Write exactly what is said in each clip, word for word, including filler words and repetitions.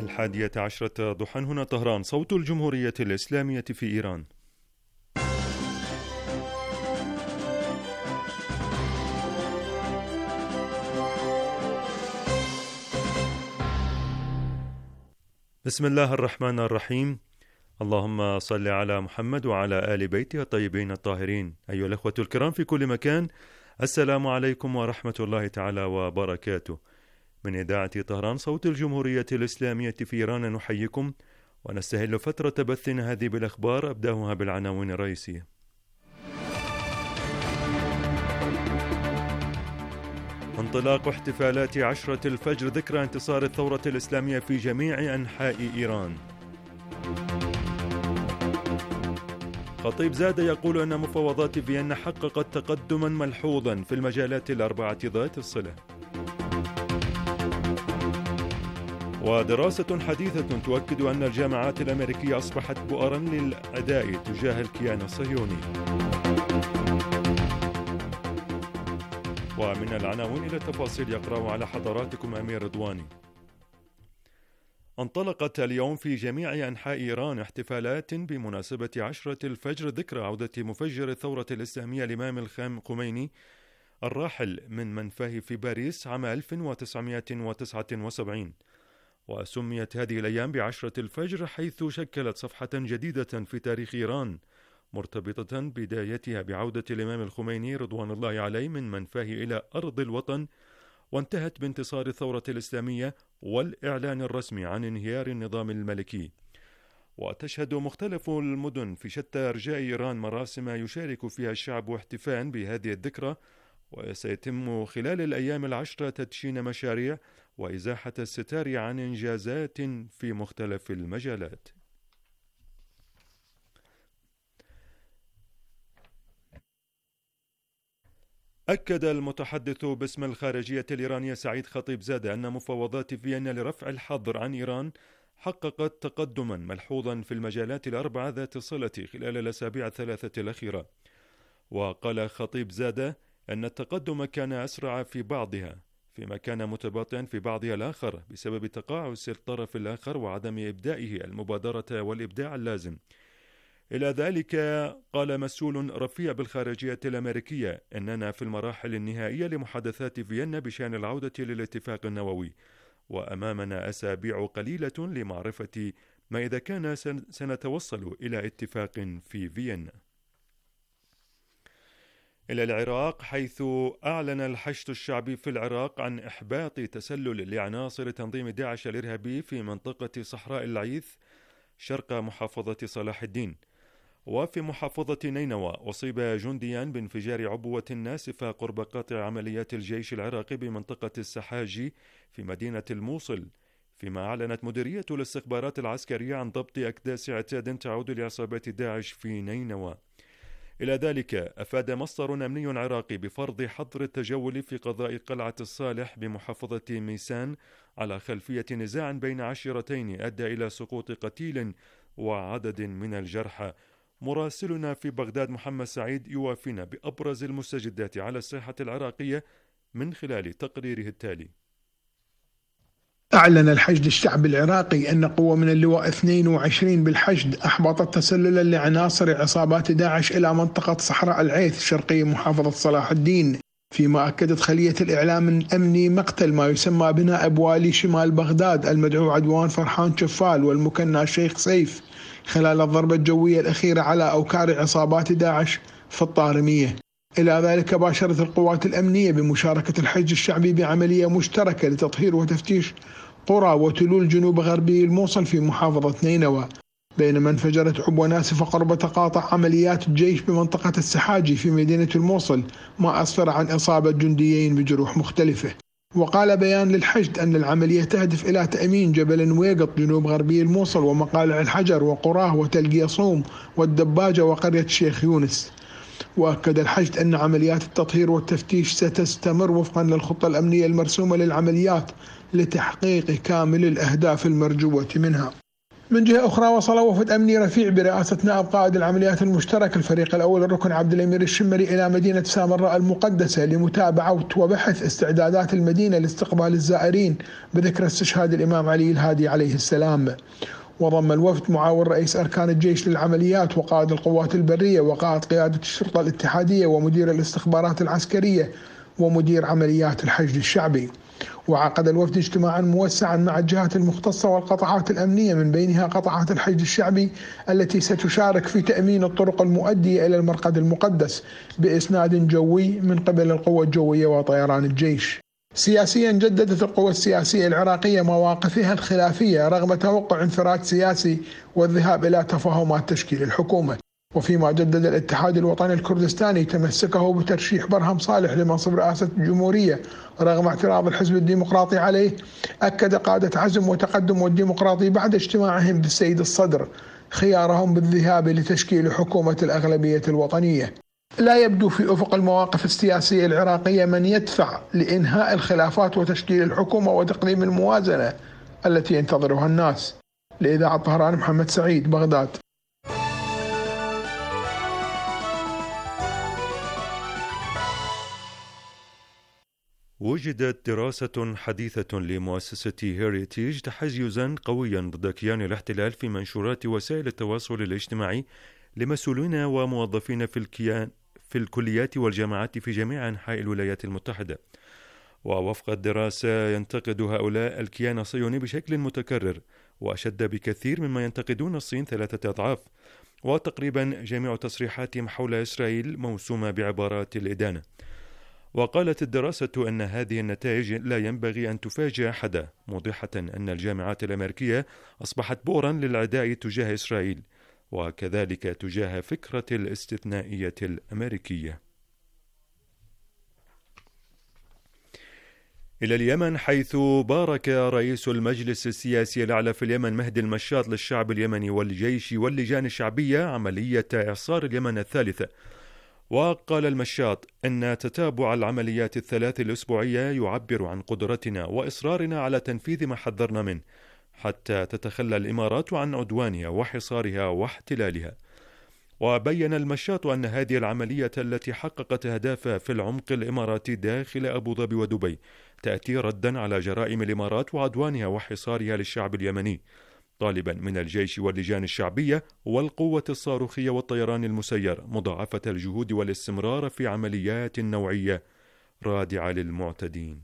الحادية عشرة ضحى هنا طهران، صوت الجمهورية الإسلامية في إيران. بسم الله الرحمن الرحيم. اللهم صل على محمد وعلى آل بيته الطيبين الطاهرين. أيها الأخوة الكرام في كل مكان، السلام عليكم ورحمة الله تعالى وبركاته. من إذاعة طهران صوت الجمهورية الإسلامية في إيران نحييكم ونستهل فترة بثنا هذه بالأخبار، أبدأها بالعناوين الرئيسية. انطلاق احتفالات عشرة الفجر ذكرى انتصار الثورة الإسلامية في جميع أنحاء إيران. خطيب زادة يقول أن مفاوضات فيينا حققت تقدما ملحوظا في المجالات الأربعة ذات الصلة. ودراسة حديثة تؤكد أن الجامعات الأمريكية أصبحت بؤرا للأداء تجاه الكيان الصهيوني. ومن العناوين إلى التفاصيل يقرأ على حضراتكم أمير رضواني. انطلقت اليوم في جميع أنحاء إيران احتفالات بمناسبة عشرة الفجر ذكرى عودة مفجر الثورة الإسلامية الإمام الخميني الراحل من منفاه في باريس عام ألف وتسعمائة وتسعة وسبعين. وسميت هذه الأيام بعشرة الفجر حيث شكلت صفحة جديدة في تاريخ إيران، مرتبطة بدايتها بعودة الإمام الخميني رضوان الله عليه من منفاه إلى أرض الوطن، وانتهت بانتصار الثورة الإسلامية والإعلان الرسمي عن انهيار النظام الملكي. وتشهد مختلف المدن في شتى أرجاء إيران مراسم يشارك فيها الشعب احتفاء بهذه الذكرى، وسيتم خلال الأيام العشرة تدشين مشاريع وإزاحة الستار عن إنجازات في مختلف المجالات. أكد المتحدث باسم الخارجية الإيرانية سعيد خطيب زادة أن مفاوضات فيينا لرفع الحظر عن إيران حققت تقدما ملحوظا في المجالات الأربعة ذات الصلة خلال الأسابيع الثلاثة الأخيرة. وقال خطيب زادة أن التقدم كان أسرع في بعضها، فيما كان متباطئا في بعضها الآخر بسبب تقاعس الطرف الآخر وعدم إبدائه المبادرة والإبداع اللازم. إلى ذلك قال مسؤول رفيع بالخارجية الأمريكية أننا في المراحل النهائية لمحادثات فيينا بشأن العودة للاتفاق النووي، وأمامنا أسابيع قليلة لمعرفة ما إذا كان سنتوصل إلى اتفاق في فيينا. إلى العراق، حيث أعلن الحشد الشعبي في العراق عن إحباط تسلل لعناصر تنظيم داعش الإرهابي في منطقة صحراء العيث شرق محافظة صلاح الدين. وفي محافظة نينوى أصيب جنديان بانفجار عبوة ناسفة قرب قاطع عمليات الجيش العراقي بمنطقة السحاجي في مدينة الموصل، فيما أعلنت مديرية الاستخبارات العسكرية عن ضبط أكداس اعتاد تعود لعصابات داعش في نينوى. إلى ذلك أفاد مصدر أمني عراقي بفرض حظر التجول في قضاء قلعة الصالح بمحافظة ميسان على خلفية نزاع بين عشيرتين أدى إلى سقوط قتيل وعدد من الجرحى. مراسلنا في بغداد محمد سعيد يوافينا بأبرز المستجدات على الساحة العراقية من خلال تقريره التالي. أعلن الحشد الشعبي العراقي أن قوة من اللواء اثنين وعشرين بالحشد أحبطت تسللا لعناصر عصابات داعش إلى منطقة صحراء العيث شرقي محافظة صلاح الدين، فيما أكدت خلية الإعلام الأمني مقتل ما يسمى بنائب والي شمال بغداد المدعو عدوان فرحان شفال والمكنى الشيخ سيف خلال الضربة الجوية الأخيرة على أوكار عصابات داعش في الطارمية. إلى ذلك باشرت القوات الأمنية بمشاركة الحشد الشعبي بعملية مشتركة لتطهير وتفتيش قرى وتلول جنوب غربي الموصل في محافظة نينوى، بينما انفجرت عبوة ناسفة قرب تقاطع عمليات الجيش بمنطقة السحاجي في مدينة الموصل، ما أسفر عن إصابة جنديين بجروح مختلفة. وقال بيان للحشد أن العملية تهدف إلى تأمين جبل نويقط جنوب غربي الموصل ومقالع الحجر وقراه وتلقي صوم والدباجة وقرية الشيخ يونس. وأكد الحشد أن عمليات التطهير والتفتيش ستستمر وفقا للخطة الأمنية المرسومة للعمليات لتحقيق كامل الأهداف المرجوة منها. من جهة أخرى وصل وفد أمني رفيع برئاسة نائب قائد العمليات المشتركة الفريق الأول الركن عبد الأمير الشمري إلى مدينة سامراء المقدسة لمتابعة وبحث استعدادات المدينة لاستقبال الزائرين بذكرى استشهاد الإمام علي الهادي عليه السلام. وضم الوفد معاون رئيس أركان الجيش للعمليات وقائد القوات البرية وقائد قيادة الشرطة الاتحادية ومدير الاستخبارات العسكرية ومدير عمليات الحشد الشعبي. وعقد الوفد اجتماعا موسعا مع الجهات المختصة والقطاعات الأمنية من بينها قطاعات الحشد الشعبي التي ستشارك في تأمين الطرق المؤدية إلى المرقد المقدس بإسناد جوي من قبل القوة الجوية وطيران الجيش. سياسيا جددت القوى السياسية العراقية مواقفها الخلافية رغم توقع انفراد سياسي والذهاب إلى تفاهمات تشكيل الحكومة. وفيما جدد الاتحاد الوطني الكردستاني تمسكه بترشيح برهم صالح لمنصب رئاسة الجمهورية رغم اعتراض الحزب الديمقراطي عليه، أكد قادة عزم وتقدم والديمقراطي بعد اجتماعهم بالسيد الصدر خيارهم بالذهاب لتشكيل حكومة الأغلبية الوطنية. لا يبدو في أفق المواقف السياسية العراقية من يدفع لإنهاء الخلافات وتشكيل الحكومة وتقديم الموازنة التي ينتظرها الناس. لإذاعة طهران، محمد سعيد، بغداد. وجدت دراسة حديثة لمؤسسة هيريتيج تحيزا قويا ضد كيان الاحتلال في منشورات وسائل التواصل الاجتماعي لمسؤولين وموظفين في الكيان في الكليات والجامعات في جميع أنحاء الولايات المتحدة. ووفق الدراسة ينتقد هؤلاء الكيان الصهيوني بشكل متكرر وأشد بكثير مما ينتقدون الصين ثلاثة أضعاف، وتقريبا جميع تصريحاتهم حول إسرائيل موسومة بعبارات الإدانة. وقالت الدراسة أن هذه النتائج لا ينبغي أن تفاجئ أحدا، موضحة أن الجامعات الأمريكية أصبحت بؤرا للعداء تجاه إسرائيل وكذلك تجاه فكرة الاستثنائية الأمريكية. إلى اليمن، حيث بارك رئيس المجلس السياسي الأعلى في اليمن مهدي المشاط للشعب اليمني والجيش واللجان الشعبية عملية إعصار اليمن الثالثة. وقال المشاط أن تتابع العمليات الثلاث الأسبوعية يعبر عن قدرتنا وإصرارنا على تنفيذ ما حذرنا منه حتى تتخلى الإمارات عن عدوانها وحصارها واحتلالها. وبين المشاط أن هذه العملية التي حققت أهدافها في العمق الإماراتي داخل أبو ظبي ودبي تأتي ردا على جرائم الإمارات وعدوانها وحصارها للشعب اليمني، طالبا من الجيش واللجان الشعبية والقوة الصاروخية والطيران المسير مضاعفة الجهود والاستمرار في عمليات نوعية رادعة للمعتدين.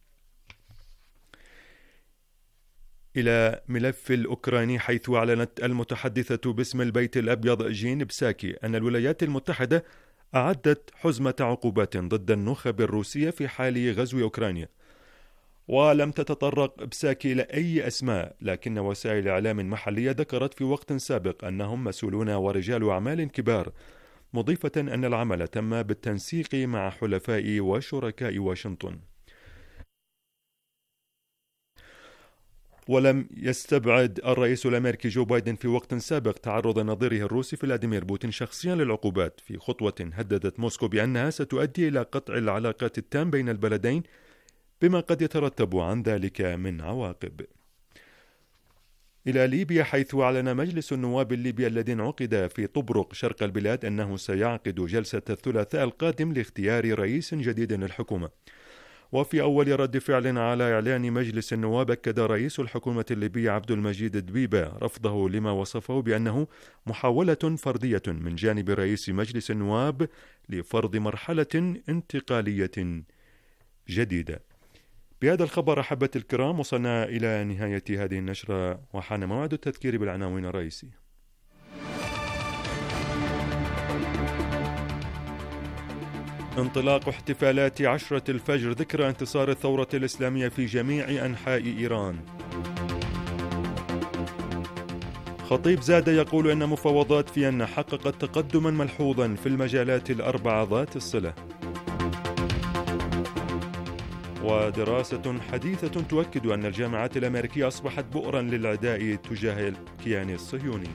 إلى ملف الأوكراني، حيث أعلنت المتحدثة باسم البيت الأبيض جين بساكي أن الولايات المتحدة أعدت حزمة عقوبات ضد النخب الروسية في حال غزو أوكرانيا. ولم تتطرق بساكي إلى أي أسماء، لكن وسائل إعلام محلية ذكرت في وقت سابق أنهم مسؤولون ورجال أعمال كبار، مضيفة أن العمل تم بالتنسيق مع حلفاء وشركاء واشنطن. ولم يستبعد الرئيس الأمريكي جو بايدن في وقت سابق تعرض نظيره الروسي فلاديمير بوتين شخصيا للعقوبات، في خطوة هددت موسكو بأنها ستؤدي إلى قطع العلاقات التام بين البلدين بما قد يترتب عن ذلك من عواقب. إلى ليبيا، حيث أعلن مجلس النواب الليبي الذي انعقد في طبرق شرق البلاد أنه سيعقد جلسة الثلاثاء القادم لاختيار رئيس جديد للحكومة. وفي أول رد فعل على إعلان مجلس النواب، أكد رئيس الحكومة الليبية عبد المجيد دبيبة رفضه لما وصفه بأنه محاولة فردية من جانب رئيس مجلس النواب لفرض مرحلة انتقالية جديدة. بهذا الخبر أحبة الكرام وصلنا إلى نهاية هذه النشرة، وحان موعد التذكير بالعناوين الرئيسية. انطلاق احتفالات عشرة الفجر ذكرى انتصار الثورة الإسلامية في جميع أنحاء إيران. خطيب زاد يقول أن مفاوضات فيينا حققت تقدما ملحوظا في المجالات الأربعة ذات الصلة. ودراسة حديثة تؤكد أن الجامعات الأمريكية أصبحت بؤرا للعداء تجاه الكيان الصهيوني.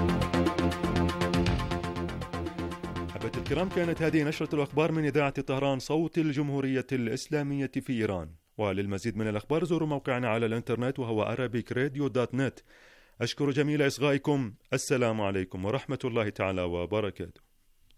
أحبة الكرام، كانت هذه نشرة الأخبار من إذاعة طهران صوت الجمهورية الإسلامية في إيران. وللمزيد من الأخبار زوروا موقعنا على الإنترنت وهو arabic radio dot net. أشكر جميل إصغائكم. السلام عليكم ورحمة الله تعالى وبركاته.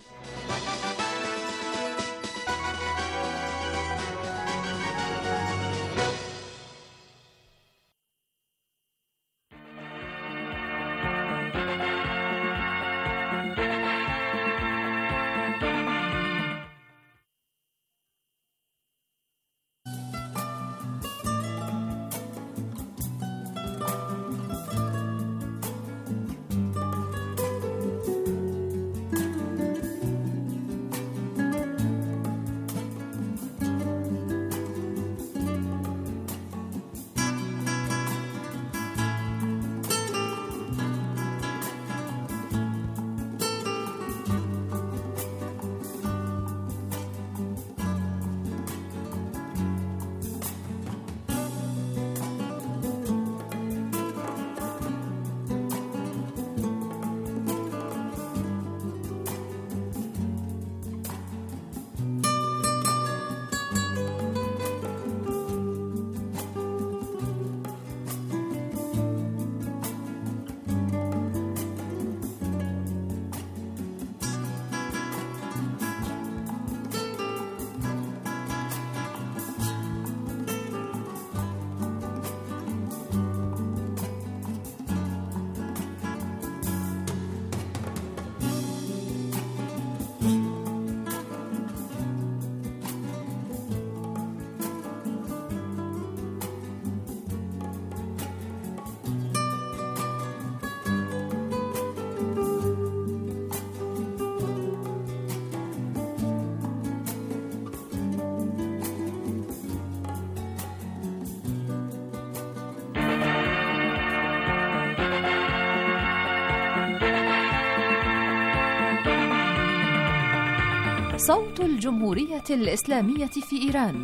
صوت الجمهورية الإسلامية في إيران.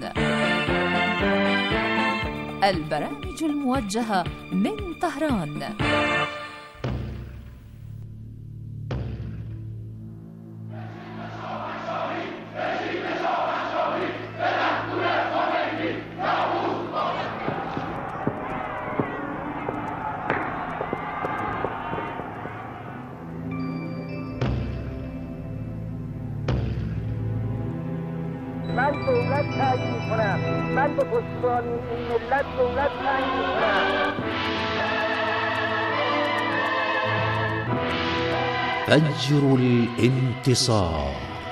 البرامج الموجهة من طهران. من دولت تعیین می‌کنم، من به پشتیبانی این ملت دولت تعیین می‌کنم. فجر الانتصار.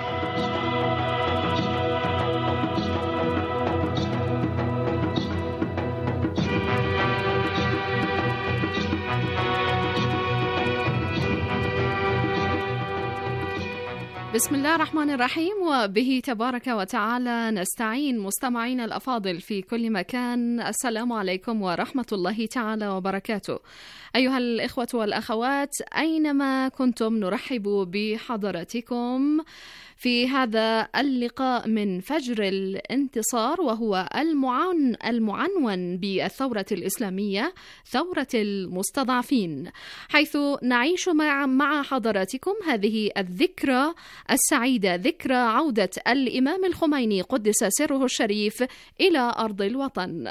بسم الله الرحمن الرحيم، وبه تبارك وتعالى نستعين. مستمعين الأفاضل في كل مكان، السلام عليكم ورحمة الله تعالى وبركاته. أيها الإخوة والأخوات، أينما كنتم نرحب بحضراتكم في هذا اللقاء من فجر الانتصار، وهو المعن المعنون بالثورة الإسلامية، ثورة المستضعفين، حيث نعيش مع مع حضراتكم هذه الذكرى السعيدة، ذكرى عودة الإمام الخميني قدس سره الشريف إلى أرض الوطن.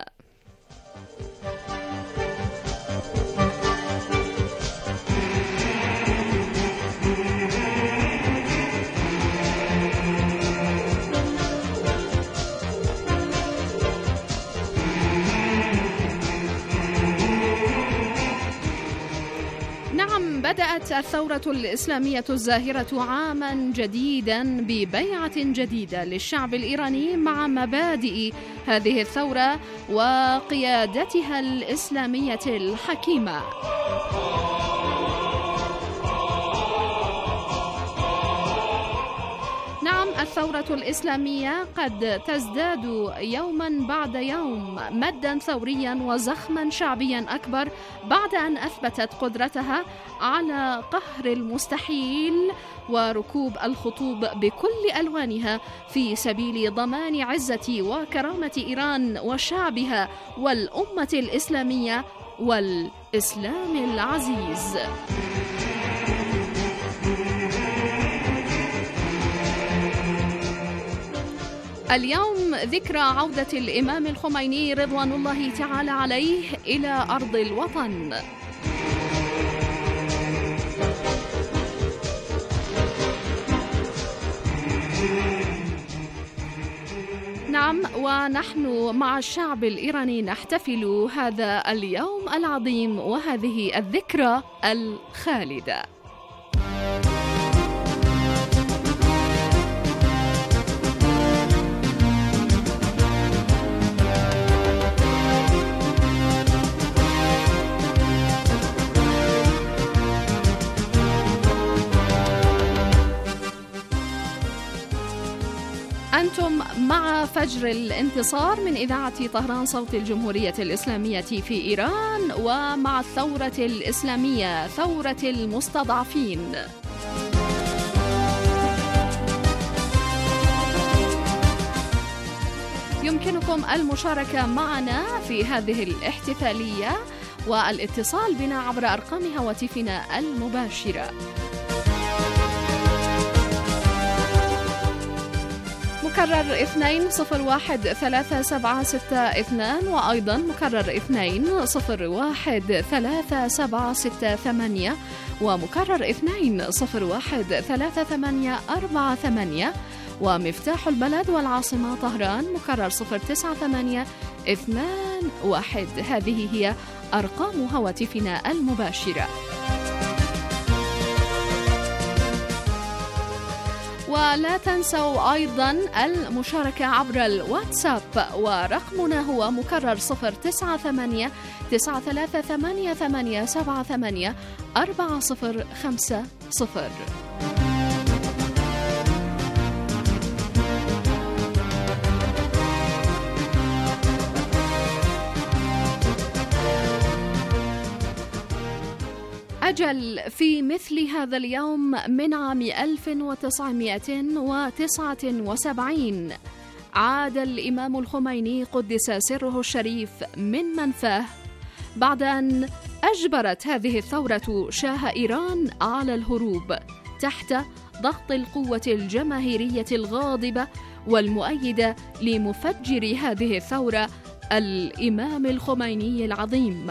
نعم، بدأت الثورة الإسلامية الزاهرة عاما جديدا ببيعة جديدة للشعب الإيراني مع مبادئ هذه الثورة وقيادتها الإسلامية الحكيمة. نعم، الثورة الإسلامية قد تزداد يوما بعد يوم مدا ثوريا وزخما شعبيا أكبر، بعد أن أثبتت قدرتها على قهر المستحيل وركوب الخطوب بكل ألوانها في سبيل ضمان عزة وكرامة إيران وشعبها والأمة الإسلامية والإسلام العزيز. اليوم ذكرى عودة الإمام الخميني رضوان الله تعالى عليه إلى أرض الوطن. نعم، ونحن مع الشعب الإيراني نحتفل هذا اليوم العظيم وهذه الذكرى الخالدة. أنتم مع فجر الانتصار من إذاعة طهران صوت الجمهورية الإسلامية في إيران، ومع الثورة الإسلامية ثورة المستضعفين. يمكنكم المشاركة معنا في هذه الاحتفالية والاتصال بنا عبر أرقام هواتفنا المباشرة. مكرر اثنين صفر واحد ثلاثة سبعة ستة اثنان، وأيضا مكرر اثنين صفر واحد ثلاثة سبعة ستة ثمانية، ومكرر اثنين صفر واحد ثلاثة ثمانية أربعة ثمانية، ومفتاح البلد والعاصمة طهران مكرر صفر تسعة ثمانية اثنان واحد. هذه هي أرقام هواتفنا المباشرة. ولا تنسوا أيضا المشاركة عبر الواتساب، ورقمنا هو مكرر صفر تسعة ثمانية تسعة ثلاثة ثمانية ثمانية سبعة ثمانية أربعة صفر خمسة صفر. أجل في مثل هذا اليوم من عام ألف وتسعمائة وتسعة وسبعين عاد الإمام الخميني قدس سره الشريف من منفاه بعد أن أجبرت هذه الثورة شاه إيران على الهروب تحت ضغط القوة الجماهيرية الغاضبة والمؤيدة لمفجر هذه الثورة الإمام الخميني العظيم.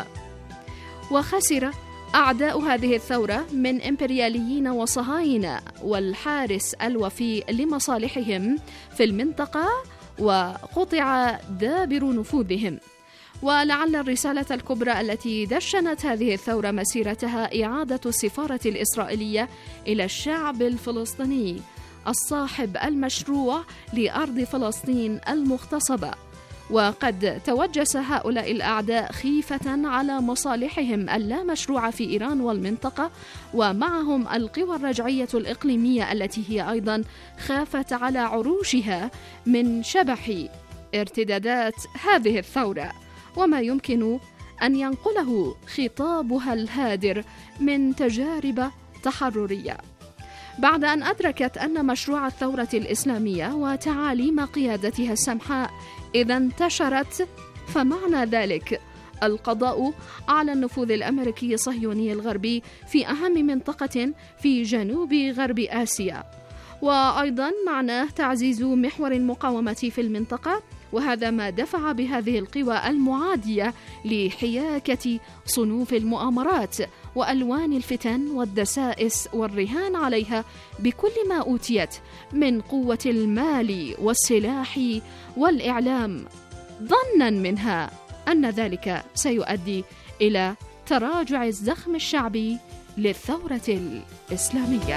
وخسر أعداء هذه الثورة من إمبرياليين وصهاينة والحارس الوفي لمصالحهم في المنطقة، وقطع دابر نفوذهم. ولعل الرسالة الكبرى التي دشنت هذه الثورة مسيرتها إعادة السفارة الإسرائيلية إلى الشعب الفلسطيني الصاحب المشروع لأرض فلسطين المغتصبة. وقد توجس هؤلاء الأعداء خيفة على مصالحهم اللامشروعة في إيران والمنطقة، ومعهم القوى الرجعية الإقليمية التي هي أيضا خافت على عروشها من شبح ارتدادات هذه الثورة وما يمكن أن ينقله خطابها الهادر من تجارب تحررية. بعد أن أدركت أن مشروع الثورة الإسلامية وتعاليم قيادتها السمحاء إذا انتشرت، فمعنى ذلك القضاء على النفوذ الأمريكي الصهيوني الغربي في أهم منطقة في جنوب غرب آسيا، وأيضا معناه تعزيز محور المقاومة في المنطقة، وهذا ما دفع بهذه القوى المعادية لحياكة صنوف المؤامرات وألوان الفتن والدسائس والرهان عليها بكل ما أوتيت من قوة المال والسلاح والإعلام، ظنا منها أن ذلك سيؤدي إلى تراجع الزخم الشعبي للثورة الإسلامية.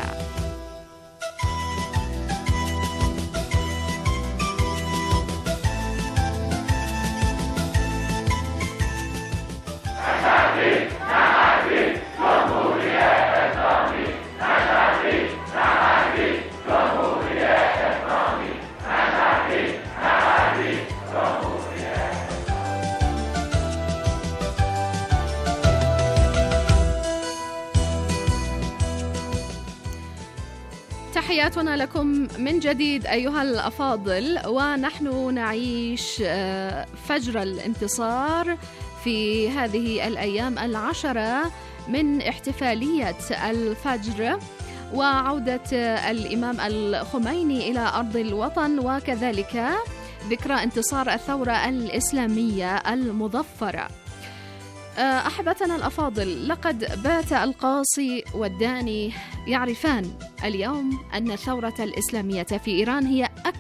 تحياتنا لكم من جديد أيها الأفاضل، ونحن نعيش فجر الانتصار في هذه الأيام العشرة من احتفالية الفجر وعودة الإمام الخميني إلى أرض الوطن، وكذلك ذكرى انتصار الثورة الإسلامية المظفرة. أحبتنا الأفاضل، لقد بات القاصي والداني يعرفان اليوم أن الثورة الإسلامية في إيران هي أكبر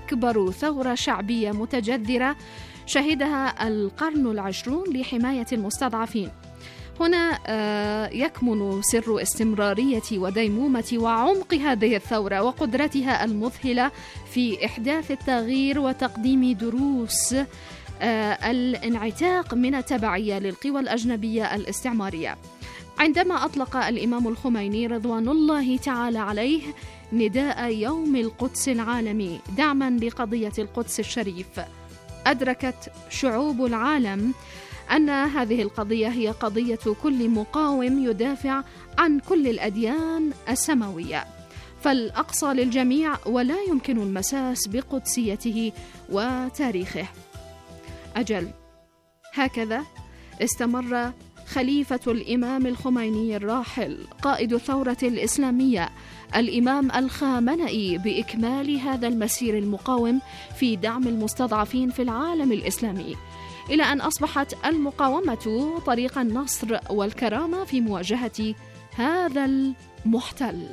أكبر ثورة شعبية متجذرة شهدها القرن العشرون لحماية المستضعفين. هنا يكمن سر استمرارية وديمومة وعمق هذه الثورة وقدرتها المذهلة في إحداث التغيير وتقديم دروس الانعتاق من التبعية للقوى الأجنبية الاستعمارية. عندما أطلق الإمام الخميني رضوان الله تعالى عليه نداء يوم القدس العالمي دعما لقضية القدس الشريف، أدركت شعوب العالم أن هذه القضية هي قضية كل مقاوم يدافع عن كل الأديان السماوية، فالأقصى للجميع ولا يمكن المساس بقدسيته وتاريخه. أجل، هكذا استمر خليفة الإمام الخميني الراحل قائد الثورة الإسلامية الإمام الخامنئي بإكمال هذا المسير المقاوم في دعم المستضعفين في العالم الإسلامي، إلى أن أصبحت المقاومة طريق النصر والكرامة في مواجهة هذا المحتل.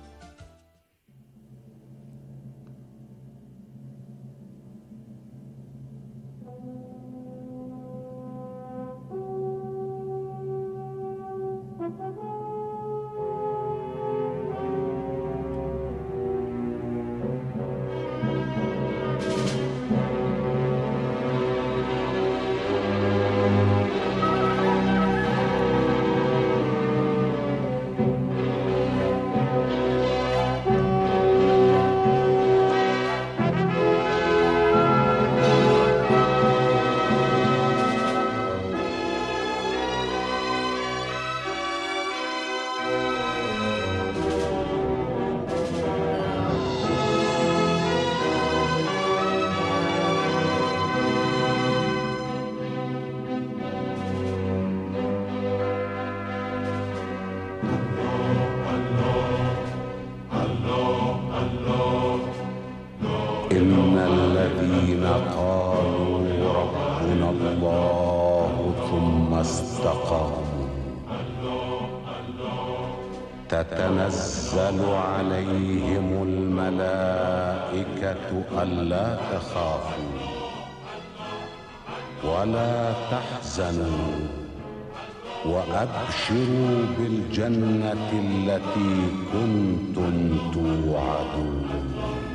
إن الذين قالوا ربنا الله ثم استقاموا تتنزل عليهم الملائكة ألا تخافوا ولا تحزنوا وأبشروا بالجنة التي كنتم توعدون.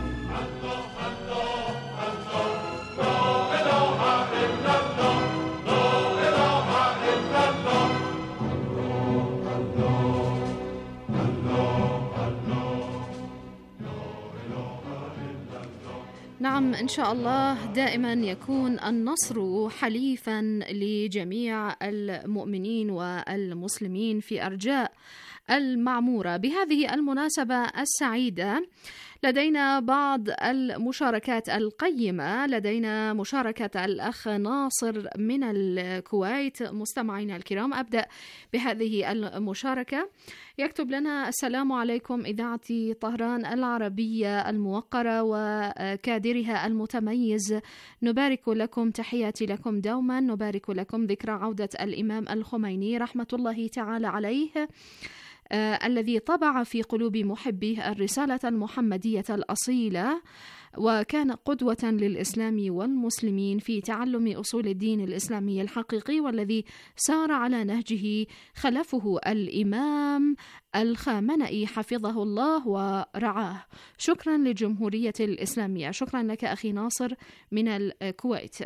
نعم، إن شاء الله دائما يكون النصر حليفا لجميع المؤمنين والمسلمين في أرجاء المعمورة. بهذه المناسبة السعيدة لدينا بعض المشاركات القيمة. لدينا مشاركة الأخ ناصر من الكويت. مستمعينا الكرام، أبدأ بهذه المشاركة. يكتب لنا: السلام عليكم إذاعة طهران العربية الموقرة وكادرها المتميز، نبارك لكم، تحياتي لكم دوما، نبارك لكم ذكرى عودة الإمام الخميني رحمة الله تعالى عليه، آه الذي طبع في قلوب محبيه الرسالة المحمدية الأصيلة، وكان قدوة للإسلام والمسلمين في تعلم أصول الدين الإسلامي الحقيقي، والذي سار على نهجه خلفه الإمام الخامنئي حفظه الله ورعاه. شكرا للجمهورية الإسلامية. شكرا لك أخي ناصر من الكويت.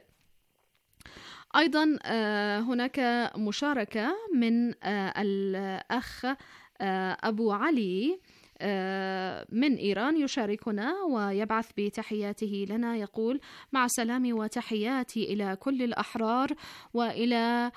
أيضا هناك مشاركة من الأخ أبو علي من إيران يشاركنا ويبعث بتحياته لنا. يقول: مع السلام وتحياتي إلى كل الأحرار وإلى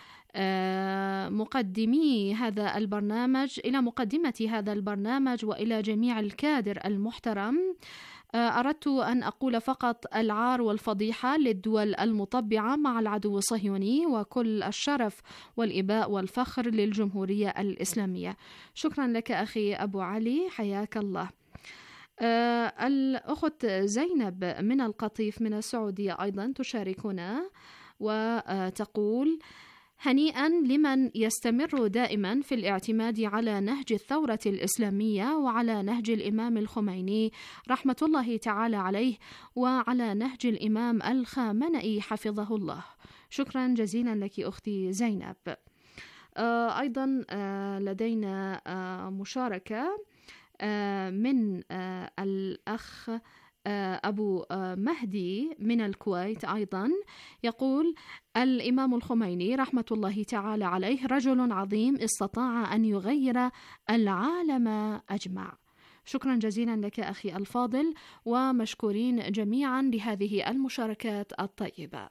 مقدمي هذا البرنامج، إلى مقدمة هذا البرنامج وإلى جميع الكادر المحترم. أردت أن أقول فقط العار والفضيحة للدول المطبعة مع العدو الصهيوني، وكل الشرف والإباء والفخر للجمهورية الإسلامية. شكرا لك أخي أبو علي، حياك الله. آه الأخت زينب من القطيف من السعودية أيضا تشاركنا وتقول: هنيئا لمن يستمر دائما في الاعتماد على نهج الثورة الإسلامية وعلى نهج الإمام الخميني رحمة الله تعالى عليه وعلى نهج الإمام الخامنئي حفظه الله. شكرا جزيلا لك أختي زينب. آه أيضا آه لدينا آه مشاركة آه من آه الأخ أبو مهدي من الكويت. أيضا يقول: الإمام الخميني رحمة الله تعالى عليه رجل عظيم استطاع أن يغير العالم أجمع. شكرا جزيلا لك أخي الفاضل، ومشكورين جميعا لهذه المشاركات الطيبة.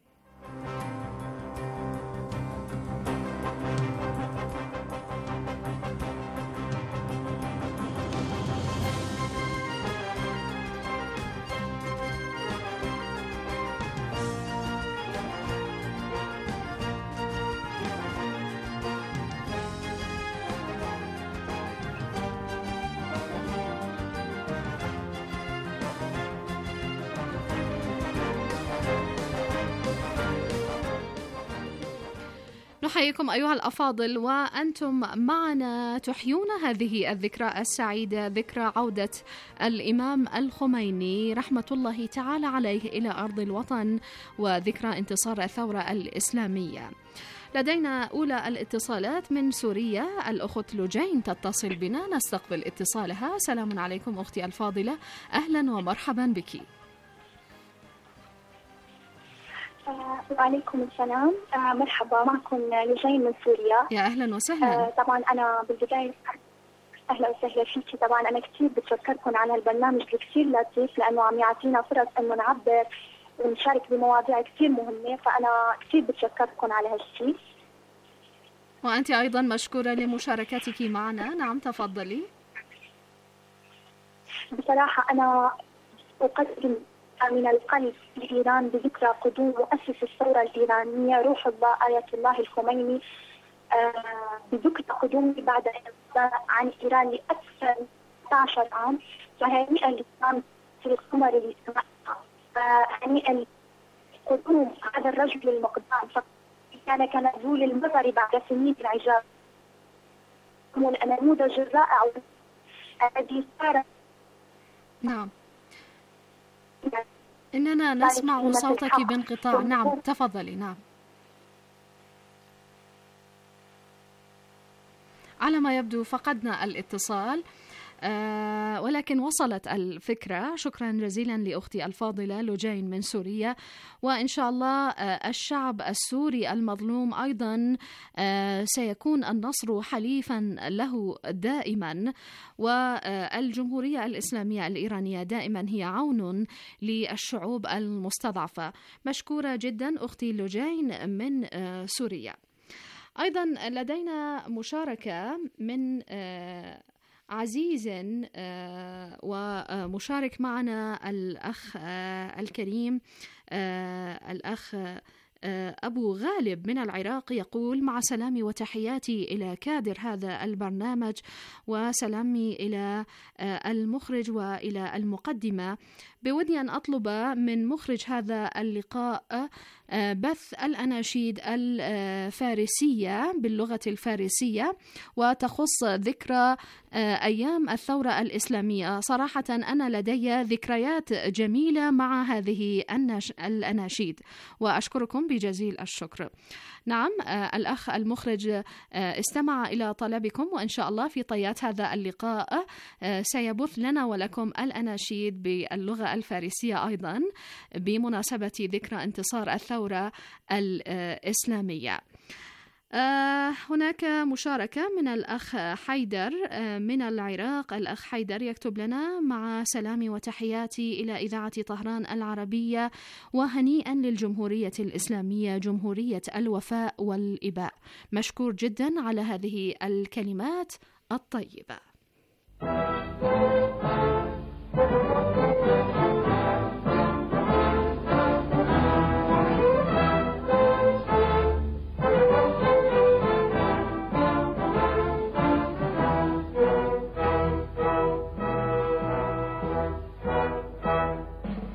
نحييكم أيها الأفاضل، وأنتم معنا تحيون هذه الذكرى السعيدة، ذكرى عودة الإمام الخميني رحمة الله تعالى عليه إلى أرض الوطن، وذكرى انتصار الثورة الإسلامية. لدينا أولى الاتصالات من سوريا، الأخت لجين تتصل بنا، نستقبل اتصالها. سلام عليكم أختي الفاضلة، أهلا ومرحبا بك. وعليكم السلام، مرحبا، معكم لجين من سوريا. يا أهلا وسهلا. طبعا أنا بالبداية أهلا وسهلا فيكي. طبعا أنا كثير بتشكركم على هالبرنامج الكثير لطيف، لأنه عم يعطينا فرص أنه نعبر ونشارك بمواضيع كثير مهمة، فأنا كثير بتشكركم على هالشيء. وأنت أيضا مشكورة لمشاركتك معنا. نعم تفضلي. بصراحة أنا أقدم من القلب لإيران بذكرى قدوم مؤسس الثورة الإيرانية روح الله آية الله الخميني، آه بذكرى قدومه بعد انقضاء عن إيران لأكثر من ستة عشر عام، فهنيئا لإيران في القمر اللي سمعها، فهنيئا قدوم هذا الرجل المقدام، فكان كنزول المطر بعد سنين العجاب، النموذج الرائع الذي صار. نعم، إننا نسمع صوتك بانقطاع. نعم تفضلي. نعم، على ما يبدو فقدنا الاتصال، آه ولكن وصلت الفكرة. شكرا جزيلا لأختي الفاضلة لجين من سوريا، وإن شاء الله آه الشعب السوري المظلوم أيضا آه سيكون النصر حليفا له دائما، والجمهورية الإسلامية الإيرانية دائما هي عون للشعوب المستضعفة. مشكورة جدا أختي لجين من آه سوريا. أيضا لدينا مشاركة من آه عزيز ومشارك معنا الأخ الكريم الأخ أبو غالب من العراق، يقول: مع سلامي وتحياتي إلى كادر هذا البرنامج، وسلامي إلى المخرج وإلى المقدمة. بودي أن أطلب من مخرج هذا اللقاء بث الأناشيد الفارسية باللغة الفارسية وتخص ذكرى أيام الثورة الإسلامية. صراحة أنا لدي ذكريات جميلة مع هذه الأناشيد، وأشكركم بجزيل الشكر. نعم، الأخ المخرج استمع إلى طلبكم، وإن شاء الله في طيات هذا اللقاء سيبث لنا ولكم الأناشيد باللغة الفارسية أيضا بمناسبة ذكرى انتصار الثورة الإسلامية. آه هناك مشاركة من الأخ حيدر آه من العراق. الأخ حيدر يكتب لنا: مع سلامي وتحياتي إلى إذاعة طهران العربية، وهنيئا للجمهورية الإسلامية جمهورية الوفاء والإباء. مشكور جدا على هذه الكلمات الطيبة.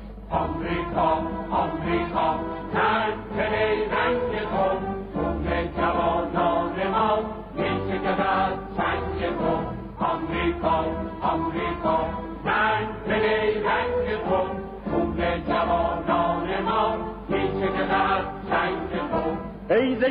آمریکا آمریکا تن به رنگ تو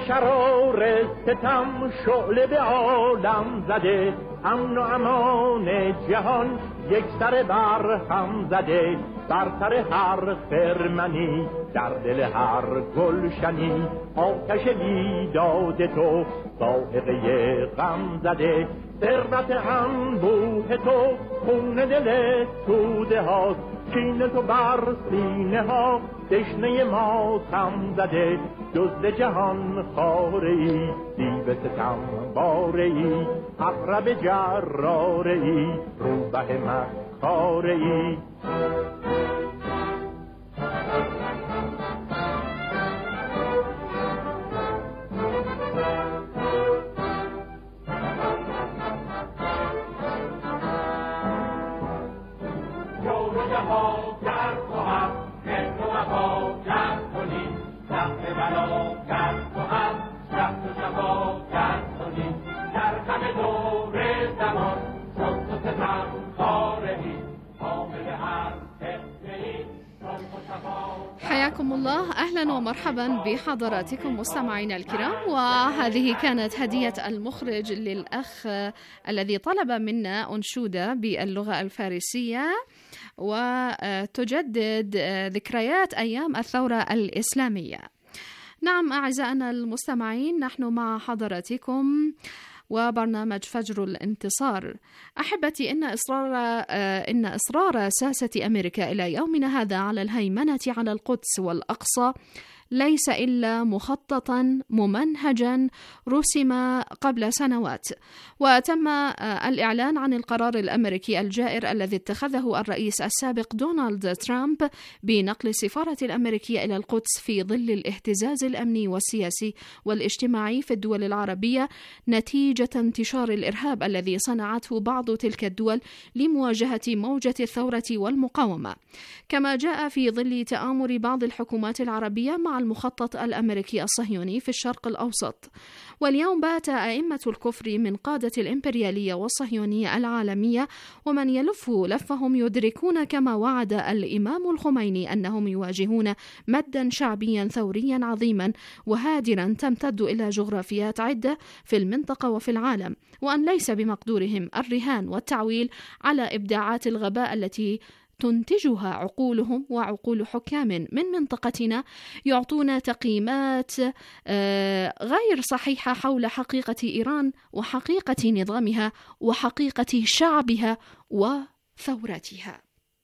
شرار ستم شعله به عالم زده، امن و امان جهان یک سر بر هم زده، بر سر هر خرمنی در دل هر گلشنی آتش بیداد تو ذائقه غم زده، ثروت انبوه تو خون دل توده هاست، کینه تو بر سینه ها دشنه ماتم زده، جز جهان خاره‌ای دیو ستم باره‌ای، عقرب جراره‌ای روبه مکاره‌ای. حياكم الله، أهلا ومرحبا بحضراتكم مستمعينا الكرام. وهذه كانت هدية المخرج للأخ الذي طلب منا أنشودة باللغة الفارسية وتجدد ذكريات أيام الثورة الإسلامية. نعم أعزائنا المستمعين، نحن مع حضراتكم وبرنامج فجر الانتصار. أحبتي، إن إصرار إن إصرار ساسة أمريكا إلى يومنا هذا على الهيمنة على القدس والأقصى ليس إلا مخططا ممنهجا رسم قبل سنوات، وتم الإعلان عن القرار الأمريكي الجائر الذي اتخذه الرئيس السابق دونالد ترامب بنقل السفارة الأمريكية إلى القدس في ظل الاهتزاز الأمني والسياسي والاجتماعي في الدول العربية نتيجة انتشار الإرهاب الذي صنعته بعض تلك الدول لمواجهة موجة الثورة والمقاومة، كما جاء في ظل تآمر بعض الحكومات العربية مع المخطط الأمريكي الصهيوني في الشرق الأوسط. واليوم بات أئمة الكفر من قادة الإمبريالية والصهيونية العالمية ومن يلف لفهم يدركون كما وعد الإمام الخميني أنهم يواجهون مدا شعبيا ثوريا عظيما وهادرا تمتد إلى جغرافيات عدة في المنطقة وفي العالم، وأن ليس بمقدورهم الرهان والتعويل على إبداعات الغباء التي تنتجها عقولهم وعقول حكام من منطقتنا يعطون تقييمات غير صحيحة حول حقيقة إيران وحقيقة نظامها وحقيقة شعبها وثورتها.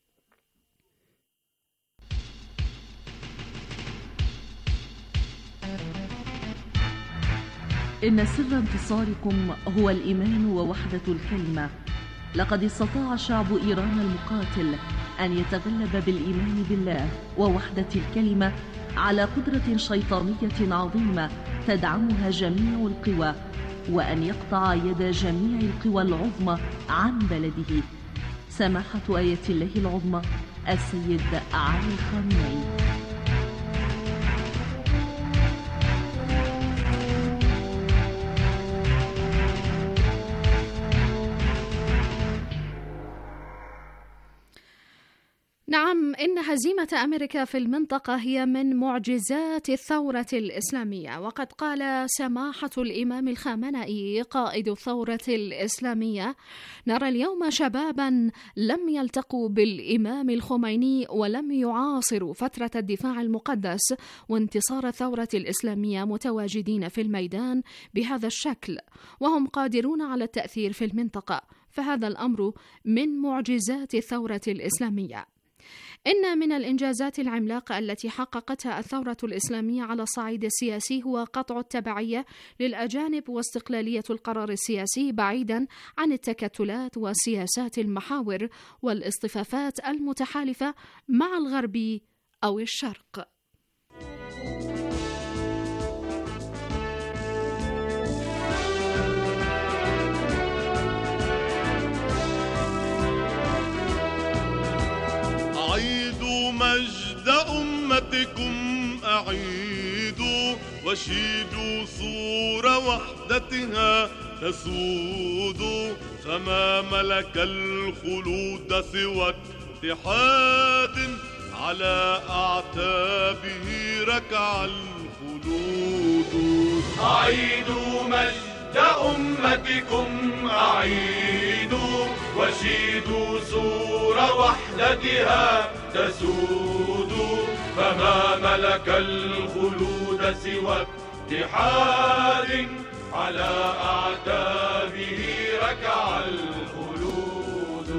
إن سر انتصاركم هو الإيمان ووحدة الكلمة. لقد استطاع شعب إيران المقاتل أن يتغلب بالإيمان بالله ووحدة الكلمة على قدرة شيطانية عظيمة تدعمها جميع القوى، وأن يقطع يد جميع القوى العظمى عن بلده. سماحة آية الله العظمى السيد علي الخامنئي. نعم، إن هزيمة أمريكا في المنطقة هي من معجزات الثورة الإسلامية، وقد قال سماحة الإمام الخامنئي قائد الثورة الإسلامية: نرى اليوم شبابا لم يلتقوا بالإمام الخميني ولم يعاصروا فترة الدفاع المقدس وانتصار الثورة الإسلامية متواجدين في الميدان بهذا الشكل، وهم قادرون على التأثير في المنطقة، فهذا الأمر من معجزات الثورة الإسلامية. إن من الإنجازات العملاقة التي حققتها الثورة الإسلامية على الصعيد السياسي هو قطع التبعية للأجانب واستقلالية القرار السياسي بعيدا عن التكتلات وسياسات المحاور والاصطفافات المتحالفة مع الغرب أو الشرق. أعيدوا مجد أمتكم، أعيدوا وشيدوا صور وحدتها تسود، فما ملك الخلود سوى اتحاد على أعتابه ركع الخلود. الخلود. أعيدوا مجد أمتكم أعيدوا، وشيدوا سور وحدتها تسود، فما ملك الخلود سوى اتحاد، على أعتابه ركع الخلود.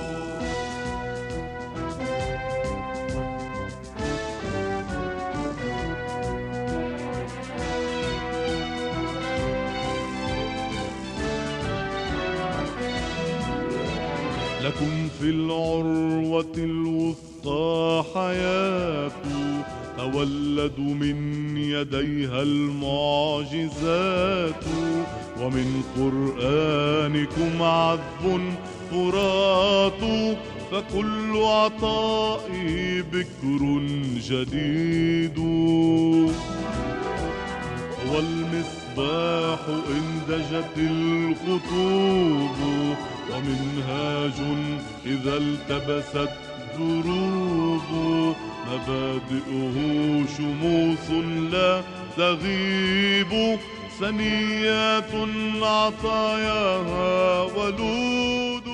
لكم في العروة الوثقى حياة، تولد من يديها المعجزات، ومن قرآنكم عذب فرات، فكل عطائه بكر جديد. والمصباح إن دجت الخطوب، ومنهاج إذا التبست دروب، مبادئه شموس لا تغيب، ثنيات عطاياها ولود.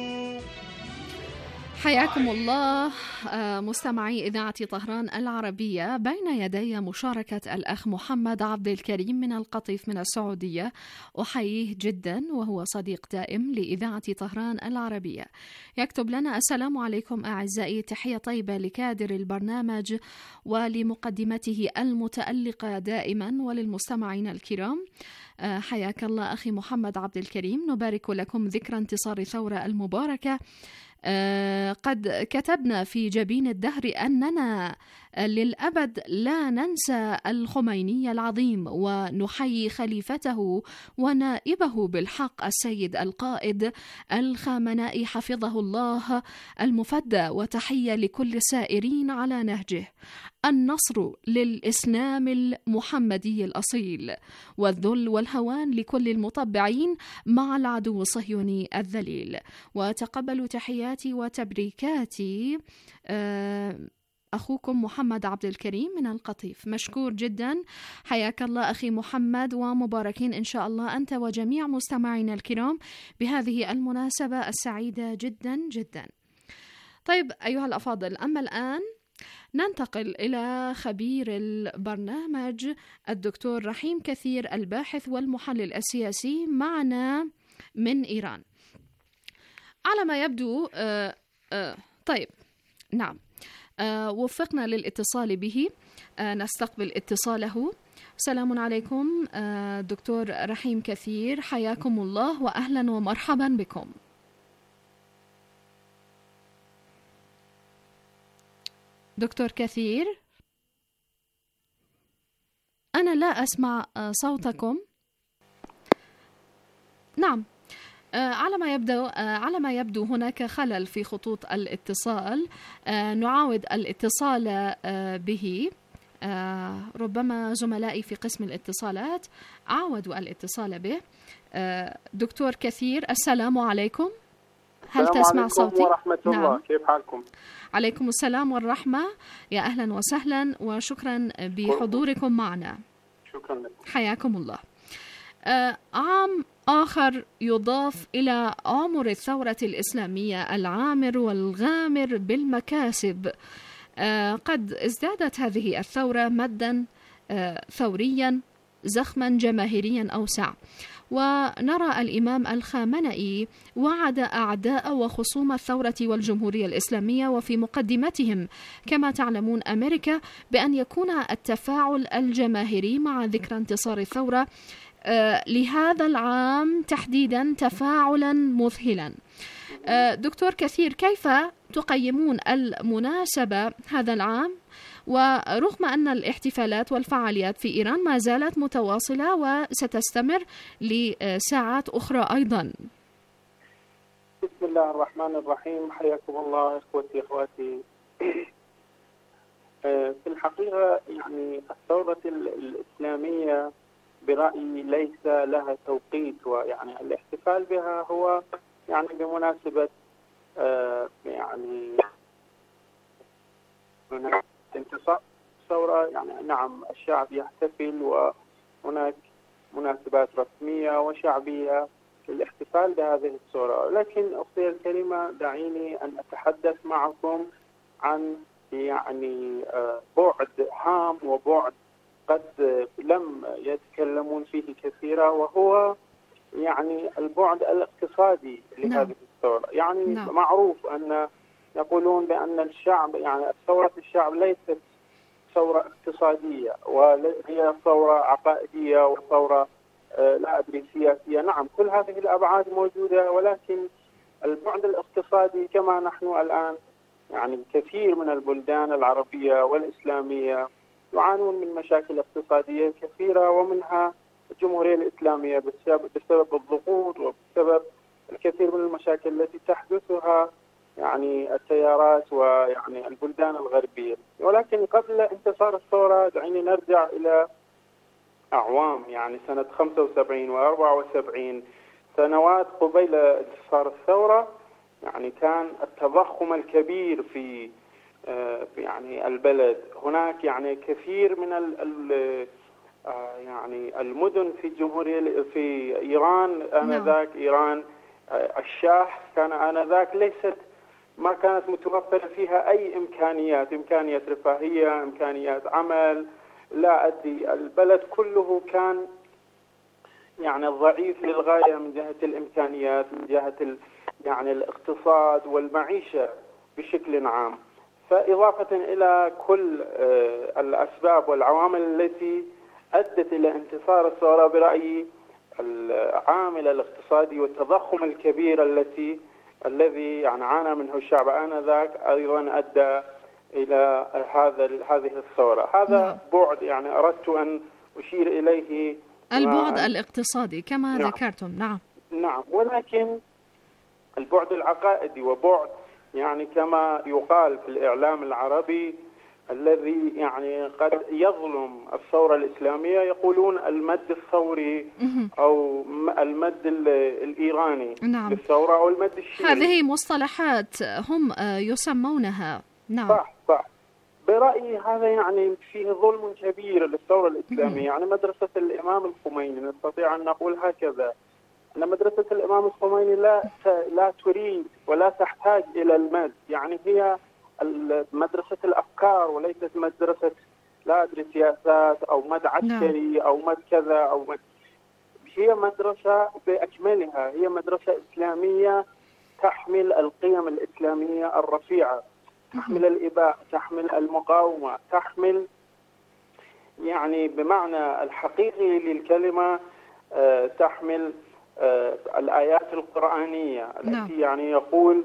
حياكم الله مستمعي إذاعة طهران العربية. بين يدي مشاركة الأخ محمد عبد الكريم من القطيف من السعودية، أحييه جدا وهو صديق دائم لإذاعة طهران العربية. يكتب لنا: السلام عليكم أعزائي، تحية طيبة لكادر البرنامج ولمقدمته المتألقة دائما، وللمستمعين الكرام. حياك الله أخي محمد عبد الكريم، نبارك لكم ذكرى انتصار الثورة المباركة. آه قد كتبنا في جبين الدهر أننا للأبد لا ننسى الخميني العظيم، ونحيي خليفته ونائبه بالحق السيد القائد الخامنائي حفظه الله المفدى، وتحية لكل السائرين على نهجه. النصر للإسلام المحمدي الأصيل، والذل والهوان لكل المطبعين مع العدو الصهيوني الذليل. وتقبلوا تحياتي وتبريكاتي آه أخوكم محمد عبد الكريم من القطيف. مشكور جدا، حياك الله أخي محمد، ومباركين إن شاء الله أنت وجميع مستمعينا الكرام بهذه المناسبة السعيدة جدا جدا. طيب أيها الأفاضل، أما الآن ننتقل إلى خبير البرنامج الدكتور رحيم كثير، الباحث والمحلل السياسي معنا من إيران. على ما يبدو آه آه طيب نعم آه وفقنا للاتصال به. آه نستقبل اتصاله. السلام عليكم آه دكتور رحيم كثير، حياكم الله وأهلا ومرحبا بكم. دكتور كثير، أنا لا أسمع آه صوتكم. نعم، آه على ما يبدو آه على ما يبدو هناك خلل في خطوط الاتصال. آه نعاود الاتصال آه به. آه ربما زملائي في قسم الاتصالات عاودوا الاتصال به. آه دكتور كثير، السلام عليكم، هل تسمع صوتي؟ ورحمة الله. نعم. كيف حالكم؟ عليكم السلام والرحمة، يا أهلا وسهلا، وشكرا بحضوركم معنا. شكرا لكم. حياكم الله. آه عام آخر يضاف إلى عمر الثورة الإسلامية العامر والغامر بالمكاسب. آه قد ازدادت هذه الثورة مدا آه ثوريا زخما جماهيريا أوسع، ونرى الإمام الخامنئي وعد أعداء وخصوم الثورة والجمهورية الإسلامية، وفي مقدمتهم كما تعلمون أمريكا، بأن يكون التفاعل الجماهيري مع ذكرى انتصار الثورة آه لهذا العام تحديدا تفاعلا مذهلا. آه دكتور كثير، كيف تقيمون المناسبة هذا العام، ورغم أن الاحتفالات والفعاليات في إيران ما زالت متواصلة وستستمر لساعات أخرى أيضا؟ بسم الله الرحمن الرحيم، حياكم الله إخوتي إخواتي. في الحقيقة يعني الثورة الإسلامية برأيي ليس لها توقيت، ويعني الاحتفال بها هو يعني بمناسبة يعني انتصار الثورة يعني نعم الشعب يحتفل، وهناك مناسبات رسمية وشعبية للاحتفال بهذه الثورة، لكن أختي الكريمة دعيني أن أتحدث معكم عن يعني بعد هام وبعد قد لم يتكلمون فيه كثيرا، وهو يعني البعد الاقتصادي لهذه الثورة. يعني نعم. معروف أن يقولون بأن الشعب يعني ثورة الشعب ليست ثورة اقتصادية، وهي ثورة عقائدية وثورة لا أدري سياسية. نعم كل هذه الأبعاد موجودة، ولكن البعد الاقتصادي كما نحن الآن يعني كثير من البلدان العربية والإسلامية يعانون من مشاكل اقتصادية كثيرة، ومنها الجمهورية الإسلامية بسبب, بسبب الضغوط وبسبب الكثير من المشاكل التي تحدثها يعني التيارات ويعني البلدان الغربية. ولكن قبل انتصار الثورة دعيني نرجع إلى أعوام يعني سنة خمسة وسبعين وأربعة وسبعين، سنوات قبيل انتصار الثورة. يعني كان التضخم الكبير في يعني البلد، هناك يعني كثير من ال ال يعني المدن في الجمهورية في إيران آنذاك، إيران الشاه كان آنذاك ليست ما كانت متوفرة فيها أي إمكانيات، إمكانيات رفاهية، إمكانيات عمل، لا أدري. البلد كله كان يعني ضعيف للغاية من جهة الإمكانيات، من جهة ال يعني الاقتصاد والمعيشة بشكل عام. فإضافة إلى كل الأسباب والعوامل التي أدت إلى انتصار الثورة، برأيي العامل الاقتصادي والتضخم الكبير التي الذي يعني عانى منه الشعب آنذاك أيضا أدى إلى هذا هذه الثورة. هذا بعد يعني أردت أن أشير إليه، البعد الاقتصادي كما نعم. ذكرتم. نعم نعم ولكن البعد العقائدي وبعد يعني كما يقال في الإعلام العربي الذي يعني قد يظلم الثورة الإسلامية، يقولون المد الثوري أو المد الإيراني نعم. للثورة أو المد الشيعي. هذه مصطلحات هم يسمونها. نعم صح صح. برأيي هذا يعني فيه ظلم كبير للثورة الإسلامية. يعني مدرسة الإمام الخميني نستطيع أن نقول هكذا، أن مدرسة الإمام الخميني لا لا تريد ولا تحتاج إلى المد، يعني هي مدرسة الأفكار وليست مدرسة لا أدري سياسات أو مد عسكري أو مد كذا أو مد. هي مدرسة بأكملها، هي مدرسة إسلامية تحمل القيم الإسلامية الرفيعة، تحمل الإباء، تحمل المقاومة، تحمل يعني بمعنى الحقيقي للكلمة تحمل الآيات القرآنية التي يعني يقول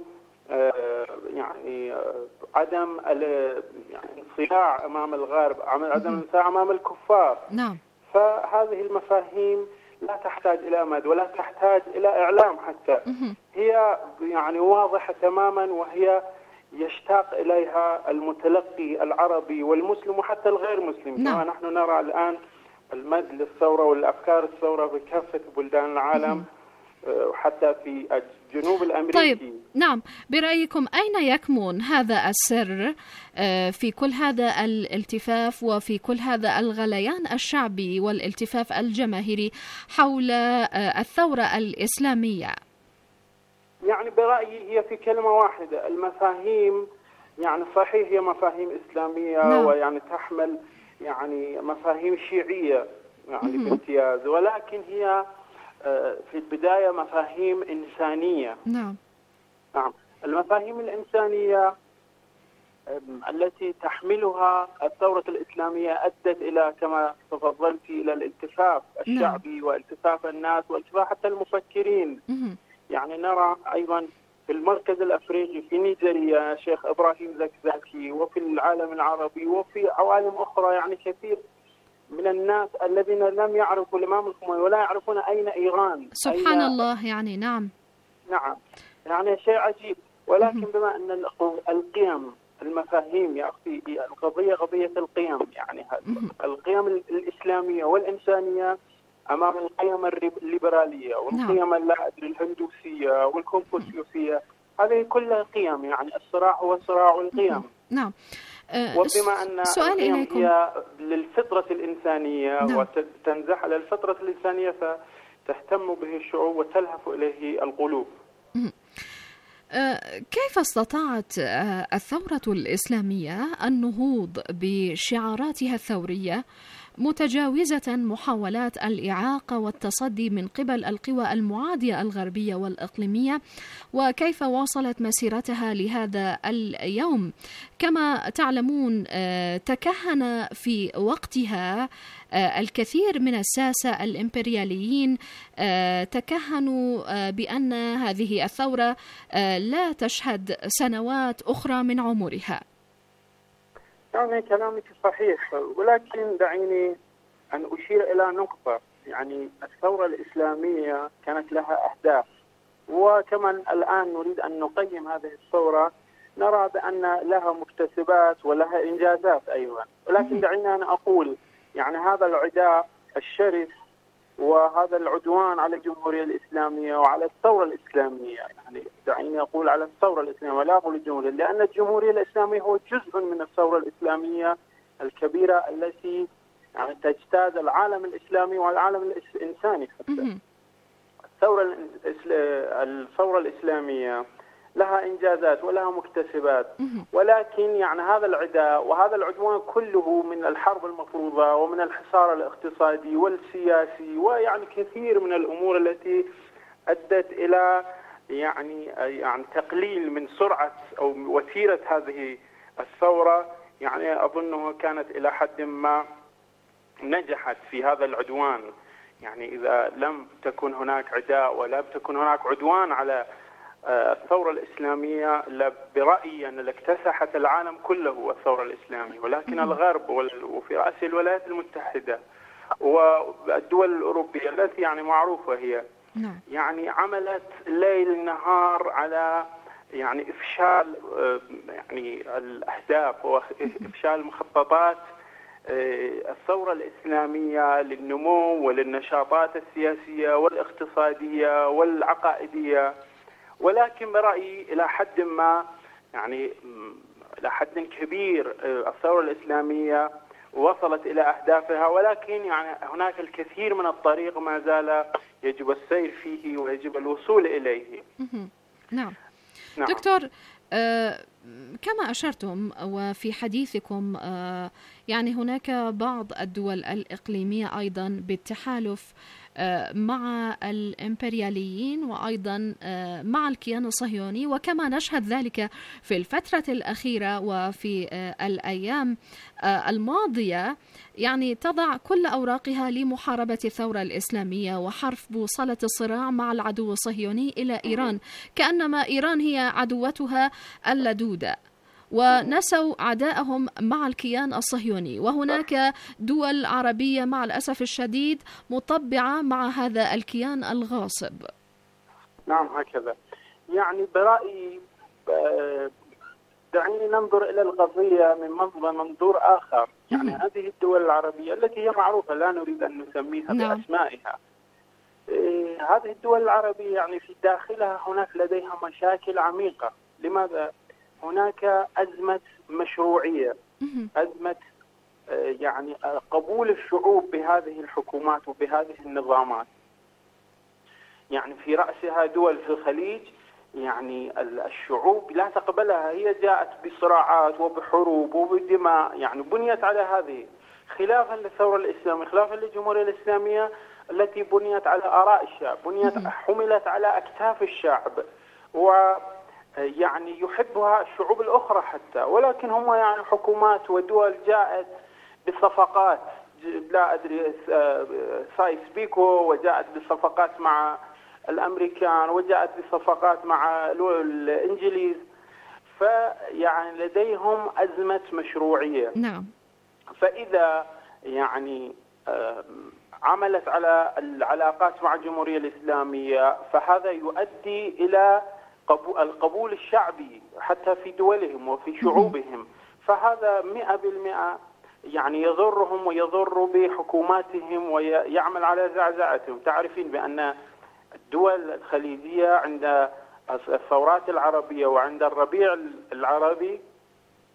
يعني عدم يعني الصراع أمام الغرب، عدم الصراع أمام الكفار. نعم. فهذه المفاهيم لا تحتاج إلى مد ولا تحتاج إلى إعلام حتى، هي يعني واضحة تماما، وهي يشتاق إليها المتلقي العربي والمسلم وحتى الغير مسلم. نعم. نحن نرى الآن المد للثورة والأفكار الثورة في كافة بلدان العالم وحتى في الجنوب الأمريكي. طيب نعم، برأيكم أين يكمن هذا السر في كل هذا الالتفاف وفي كل هذا الغليان الشعبي والالتفاف الجماهيري حول الثورة الإسلامية؟ يعني برأيي هي في كلمة واحدة، المفاهيم. يعني صحيح هي مفاهيم إسلامية نعم. ويعني تحمل يعني مفاهيم شيعية يعني بامتياز، ولكن هي في البداية مفاهيم إنسانية. نعم. نعم. المفاهيم الإنسانية التي تحملها الثورة الإسلامية أدت إلى كما تفضلت إلى الالتفاف الشعبي نعم. والتفاف الناس والتفاف حتى المفكرين. مم. يعني نرى أيضا في المركز الأفريقي في نيجيريا شيخ إبراهيم زكزاكي، وفي العالم العربي وفي عوالم أخرى يعني كثير من الناس الذين لم يعرفوا الإمام الخميني ولا يعرفون أين إيران. سبحان أين... الله يعني نعم نعم يعني شيء عجيب. ولكن بما أن القيم المفاهيم يا أختي القضية قضية القيم، يعني القيم الإسلامية والإنسانية أمام القيم الليبرالية والقيم لا أدري الهندوسية والكونفوشيوسية، هذه كلها قيم. يعني الصراع هو صراع القيم. نعم. وبما أن سؤالي إليكم هي للفطرة الإنسانية نعم. وتنزح على الفطرة الإنسانية فتهتم به الشعوب وتلهف إليه القلوب. كيف استطاعت الثورة الإسلامية النهوض بشعاراتها الثورية متجاوزة محاولات الإعاقة والتصدي من قبل القوى المعادية الغربية والإقليمية، وكيف واصلت مسيرتها لهذا اليوم؟ كما تعلمون تكهن في وقتها الكثير من الساسة الإمبرياليين، تكهنوا بأن هذه الثورة لا تشهد سنوات أخرى من عمرها. يعني كلامك صحيح، ولكن دعيني أن أشير إلى نقطة. يعني الثورة الإسلامية كانت لها أهداف، وكما الآن نريد أن نقيم هذه الثورة نرى بأن لها مكتسبات ولها إنجازات أيضا، ولكن دعينا أن أقول يعني هذا العداء الشرس وهذا العدوان على الجمهورية الإسلامية وعلى الثورة الإسلامية، يعني دعيني أقول على الثورة الإسلامية ولا أقول الجمهورية، لأن الجمهورية الإسلامية هو جزء من الثورة الإسلامية الكبيرة التي يعني تجتاز العالم الإسلامي والعالم الإنساني حتى. الثورة الثورة الإسلامية لها إنجازات ولها مكتسبات، ولكن يعني هذا العداء وهذا العدوان كله من الحرب المفروضة ومن الحصار الاقتصادي والسياسي ويعني كثير من الأمور التي أدت إلى يعني يعني تقليل من سرعة أو وتيرة هذه الثورة. يعني أظنه كانت إلى حد ما نجحت في هذا العدوان. يعني إذا لم تكن هناك عداء ولا تكن هناك عدوان على الثورة الإسلامية برأيي أن اكتسحت العالم كله الثورة الإسلامية، ولكن الغرب وفي رأس الولايات المتحدة والدول الأوروبية التي يعني معروفة هي يعني عملت ليل نهار على يعني إفشال يعني الأهداف وإفشال مخططات الثورة الإسلامية للنمو وللنشاطات السياسية والاقتصادية والعقائدية. ولكن برأيي إلى حد ما يعني إلى حد كبير الثورة الإسلامية وصلت إلى أهدافها، ولكن يعني هناك الكثير من الطريق ما زال يجب السير فيه ويجب الوصول إليه. نعم. نعم. دكتور، آه كما أشرتم وفي حديثكم آه يعني هناك بعض الدول الإقليمية أيضا بالتحالف مع الإمبرياليين وأيضا مع الكيان الصهيوني، وكما نشهد ذلك في الفترة الأخيرة وفي الأيام الماضية يعني تضع كل أوراقها لمحاربة الثورة الإسلامية وحرف بوصلة الصراع مع العدو الصهيوني إلى إيران، كأنما إيران هي عدوتها اللدودة، ونسوا عداءهم مع الكيان الصهيوني. وهناك دول عربية مع الأسف الشديد مطبعة مع هذا الكيان الغاصب. نعم هكذا. يعني برأيي دعيني ننظر إلى القضية من منظور آخر. يعني هذه الدول العربية التي هي معروفة لا نريد أن نسميها نعم. بأسمائها. هذه الدول العربية يعني في داخلها هناك لديها مشاكل عميقة. لماذا؟ هناك أزمة مشروعية، أزمة يعني قبول الشعوب بهذه الحكومات وبهذه النظامات. يعني في رأسها دول في الخليج يعني الشعوب لا تقبلها، هي جاءت بصراعات وبحروب وبدماء يعني بنيت على هذه، خلافا للثورة الإسلامية، خلافا للجمهورية الإسلامية التي بنيت على آراء الشعب، بنيت حملت على أكتاف الشعب و يعني يحبها الشعوب الأخرى حتى، ولكن هم يعني حكومات ودول جاءت بصفقات لا أدري سايس بيكو، وجاءت بصفقات مع الأمريكان، وجاءت بصفقات مع الإنجليز، فيعني لديهم أزمة مشروعية. نعم. فإذا يعني عملت على العلاقات مع الجمهورية الإسلامية فهذا يؤدي إلى القبول الشعبي حتى في دولهم وفي شعوبهم، فهذا مئة بالمئة يعني يضرهم ويضر بحكوماتهم ويعمل على زعزعتهم. تعرفين بأن الدول الخليجية عند الثورات العربية وعند الربيع العربي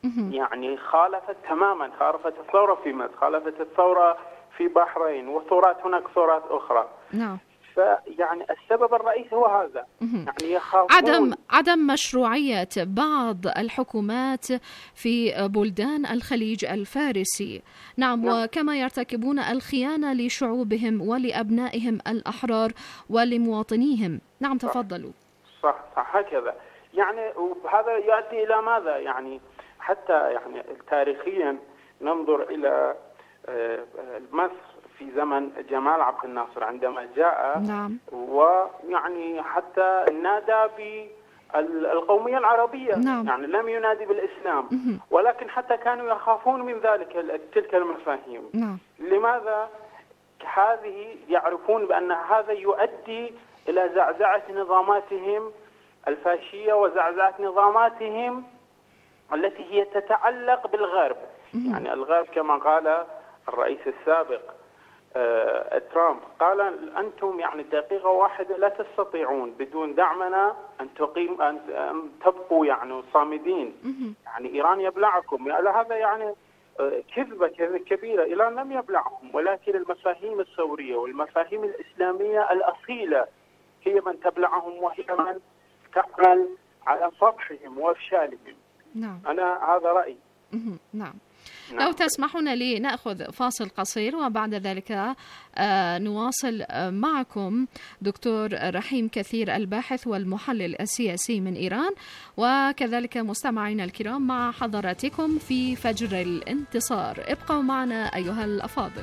يعني خالفت تماما، خالفت الثورة في مصر، خالفت الثورة في بحرين، وثورات هناك ثورات أخرى. نعم. فيعني السبب الرئيسي هو هذا، يعني يخافون عدم عدم مشروعية بعض الحكومات في بلدان الخليج الفارسي. نعم, نعم. وكما يرتكبون الخيانة لشعوبهم ولأبنائهم الأحرار ولمواطنيهم. نعم تفضلوا. صح صح هكذا. يعني وهذا يؤدي إلى ماذا؟ يعني حتى يعني تاريخيا ننظر إلى مصر في زمن جمال عبد الناصر عندما جاء. نعم. ويعني حتى نادى بالقومية العربية. نعم. يعني لم ينادي بالإسلام، ولكن حتى كانوا يخافون من ذلك تلك المفاهيم. نعم. لماذا؟ هذه يعرفون بأن هذا يؤدي إلى زعزعة نظاماتهم الفاشية وزعزعة نظاماتهم التي هي تتعلق بالغرب. يعني الغرب كما قال الرئيس السابق آه، ترامب، قال أنتم يعني دقيقة واحدة لا تستطيعون بدون دعمنا أن تقيم أن تبقوا يعني صامدين. يعني إيران يبلعكم. يعني هذا يعني آه، كذبة كبيرة. إيران لم يبلعهم، ولكن المفاهيم الثورية والمفاهيم الإسلامية الأصيلة هي من تبلعهم، وهي من تعمل على فضحهم وإفشالهم. نعم. أنا هذا رأيي. نعم. لو تسمحون لي نأخذ فاصل قصير، وبعد ذلك آه نواصل آه معكم دكتور رحيم كثير الباحث والمحلل السياسي من إيران، وكذلك مستمعينا الكرام مع حضراتكم في فجر الانتصار. ابقوا معنا أيها الأفاضل.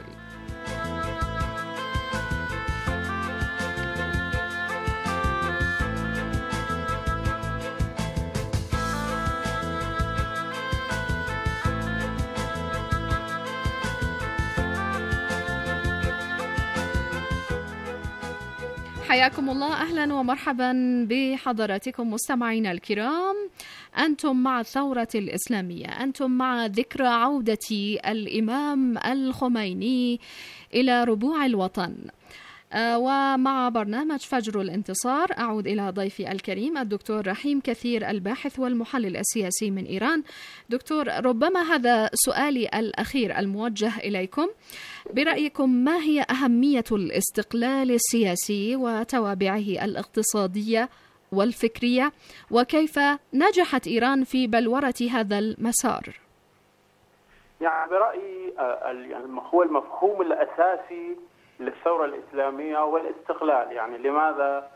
حياكم الله، أهلا ومرحبا بحضراتكم مستمعينا الكرام. أنتم مع الثورة الإسلامية، أنتم مع ذكرى عودة الإمام الخميني إلى ربوع الوطن، ومع برنامج فجر الانتصار. أعود إلى ضيفي الكريم الدكتور رحيم كثير الباحث والمحلل السياسي من إيران. دكتور، ربما هذا سؤالي الأخير الموجه إليكم. برأيكم ما هي أهمية الاستقلال السياسي وتوابعه الاقتصادية والفكرية، وكيف نجحت إيران في بلورة هذا المسار؟ يعني برأيي هو المفهوم الأساسي للثورة الإسلامية والاستقلال. يعني لماذا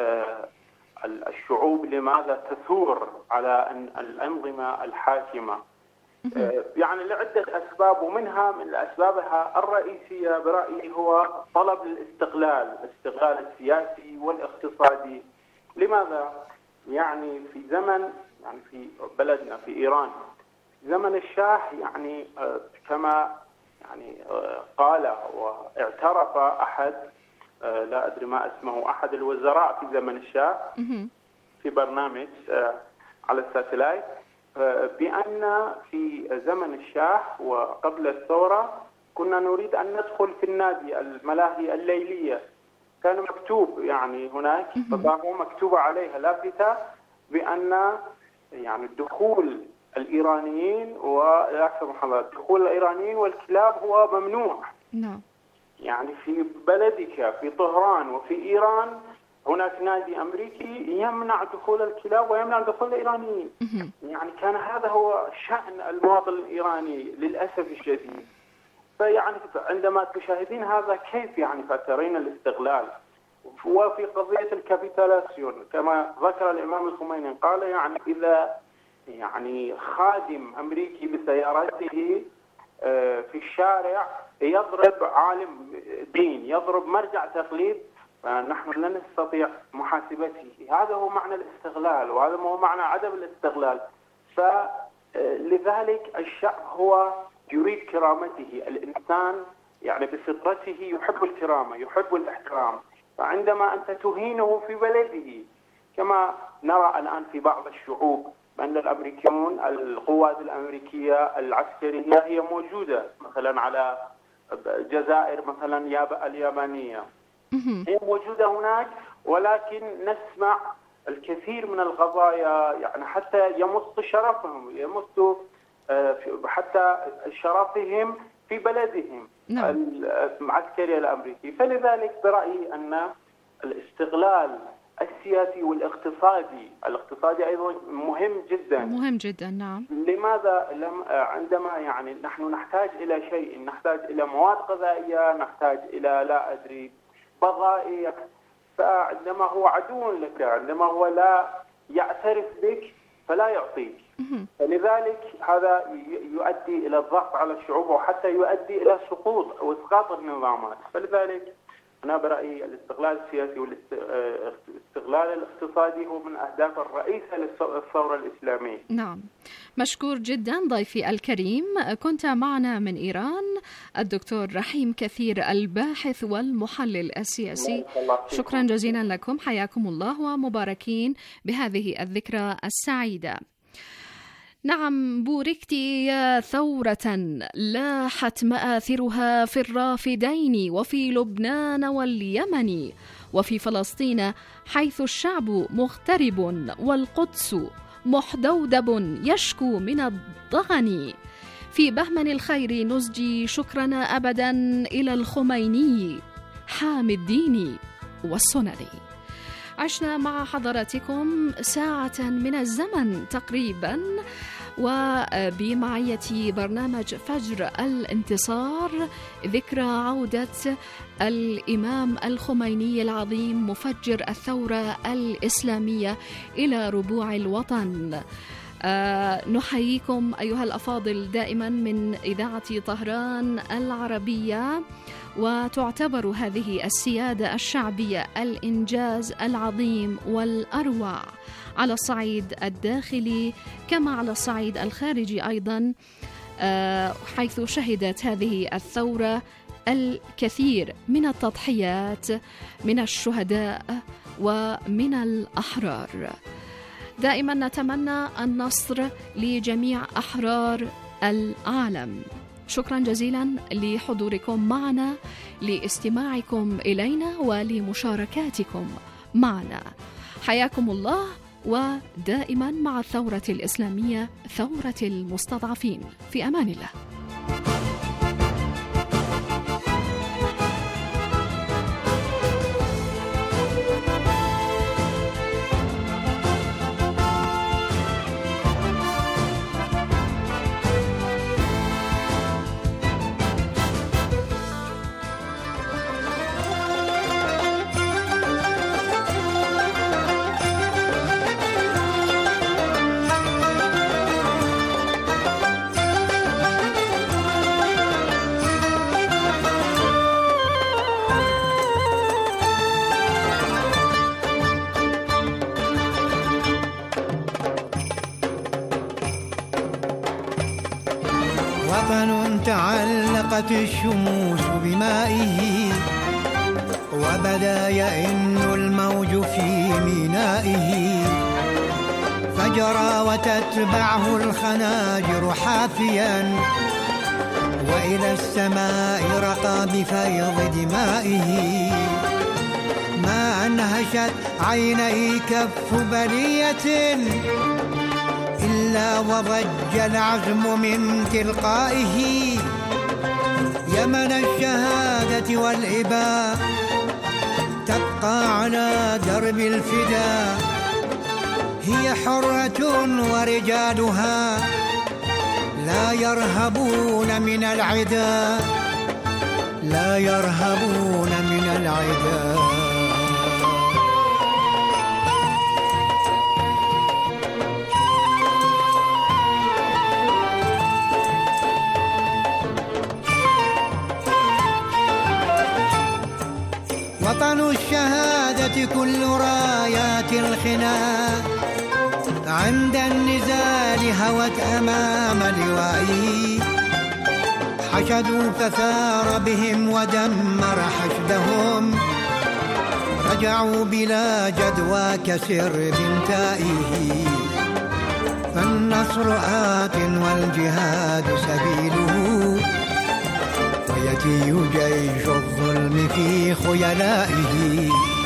الشعوب لماذا تثور على الأنظمة الحاكمة؟ يعني لعدة أسباب، ومنها من أسبابها الرئيسية برأيي هو طلب الاستقلال، الاستقلال السياسي والاقتصادي. لماذا؟ يعني في زمن يعني في بلدنا في إيران زمن الشاه، يعني كما يعني قال واعترف أحد لا أدري ما اسمه أحد الوزراء في زمن الشاه في برنامج على الساتلايت، بأن في زمن الشاه وقبل الثورة كنا نريد أن ندخل في النادي الملاهي الليلية. كان مكتوب يعني هناك بطاقة مكتوبة عليها لافتة بأن يعني دخول الإيرانيين دخول الإيرانيين والكلاب هو ممنوع. نعم. يعني في بلدك في طهران وفي إيران هناك نادي أمريكي يمنع دخول الكلاب ويمنع دخول الإيرانيين. يعني كان هذا هو شأن المواطن الإيراني للأسف الشديد. فيعني عندما تشاهدين هذا كيف يعني فترين الاستغلال. وفي قضية الكابيتالاسيون كما ذكر الإمام الخميني قال يعني إذا يعني خادم أمريكي بسيارته في الشارع يضرب عالم دين، يضرب مرجع تقليد، فنحن لا نستطيع محاسبته. هذا هو معنى الاستغلال، وهذا هو معنى عدم الاستغلال. فلذلك الشعب هو يريد كرامته. الإنسان يعني بفطرته يحب الكرامة، يحب الاحترام. فعندما أنت تهينه في بلده كما نرى الآن في بعض الشعوب بأن الأمريكيون القوات الأمريكية العسكرية هي موجودة مثلا على الجزائر مثلا اليابانية هي موجودة هناك، ولكن نسمع الكثير من القضايا يعني حتى يمس شرفهم، يمس حتى شرفهم في بلدهم العسكري الأمريكي. فلذلك برأيي أن الاستغلال السياسي والاقتصادي الاقتصادي أيضا مهم جدا مهم جدا. نعم. لماذا لم عندما يعني نحن نحتاج إلى شيء، نحتاج إلى مواد غذائية، نحتاج إلى لا أدري بضائع، فعندما هو عدو لك، عندما هو لا يعترف بك فلا يعطيك. فلذلك هذا يؤدي إلى الضغط على الشعوب وحتى يؤدي إلى سقوط أو إسقاط النظامات. فلذلك أنا برأيي الاستغلال السياسي والاستغلال الاقتصادي هو من أهداف الرئيسة للثورة الإسلامية. نعم، مشكور جدا ضيفي الكريم. كنت معنا من إيران الدكتور رحيم كثير الباحث والمحلل السياسي. شكرا جزيلا لكم، حياكم الله ومباركين بهذه الذكرى السعيدة. نعم، بوركت يا ثورة لاحت مآثرها في الرافدين وفي لبنان واليمن وفي فلسطين، حيث الشعب مغترب والقدس محدودب يشكو من الضغن. في بهمن الخير نسجي شكرنا أبدا إلى الخميني حامي الدين والسنن. عشنا مع حضراتكم ساعة من الزمن تقريبا، وبمعية برنامج فجر الانتصار ذكرى عودة الإمام الخميني العظيم مفجر الثورة الإسلامية إلى ربوع الوطن. أه نحييكم أيها الأفاضل دائما من إذاعة طهران العربية. وتعتبر هذه السيادة الشعبية الإنجاز العظيم والأروع على الصعيد الداخلي كما على الصعيد الخارجي أيضا، حيث شهدت هذه الثورة الكثير من التضحيات من الشهداء ومن الأحرار. دائما نتمنى النصر لجميع أحرار العالم. شكرا جزيلا لحضوركم معنا، لاستماعكم إلينا ولمشاركاتكم معنا. حياكم الله، ودائما مع الثورة الإسلامية، ثورة المستضعفين. في أمان الله. وطن تعلقت الشموس بمائه، وبدا يئن الموج في مينائه، فجرى وتتبعه الخناجر حافيا، وإلى السماء رقى بفيض دمائه. ما أنهشت عيني كف بلية إلا وضج العزم من تلقائه. يمن الشهادة والإباء تبقى على درب الفداء، هي حرة ورجالها لا يرهبون من العدا، لا يرهبون من العدا. وطن الشهادة كل رايات الخناق، عند النزال هوت أمام لوائه. حشدوا فثار بهم ودمر حشدهم، رجعوا بلا جدوى كسر بنتائه. فالنصر آت والجهاد سبيله، ويجي جيش الظلم في خيلائه.